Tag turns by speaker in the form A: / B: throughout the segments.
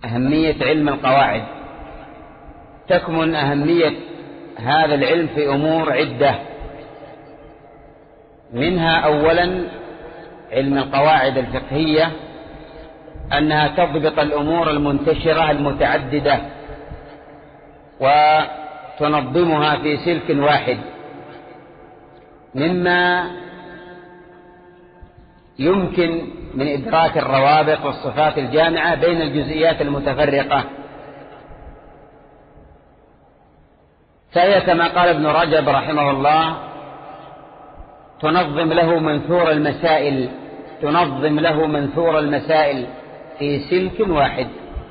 A: أهمية علم القواعد. تكمن أهمية هذا العلم في أمور عدة، منها أولا علم القواعد الفقهية، أنها تضبط الأمور المنتشرة المتعددة وتنظمها في سلك واحد، مما يمكن من إدراك الروابط والصفات الجامعة بين الجزئيات المتفرقة. فهي كما قال ابن رجب رحمه الله تنظم له منثور المسائل في سلك واحد.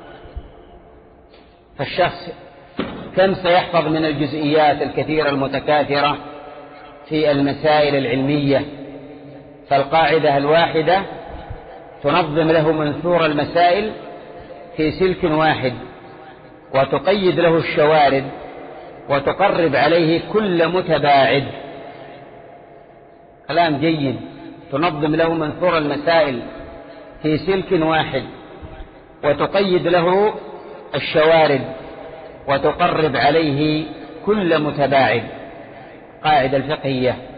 A: فالشخص كم سيحفظ من الجزئيات الكثيرة المتكاثرة في المسائل العلمية؟ فالقاعدة الواحدة تنظم له منثور المسائل في سلك واحد، وتقيد له الشوارد، وتقرب عليه كل متباعد. كلام جيد. تنظم له منثور المسائل في سلك واحد، وتقيد له الشوارد، وتقرب عليه كل متباعد. قاعدة الفقهية.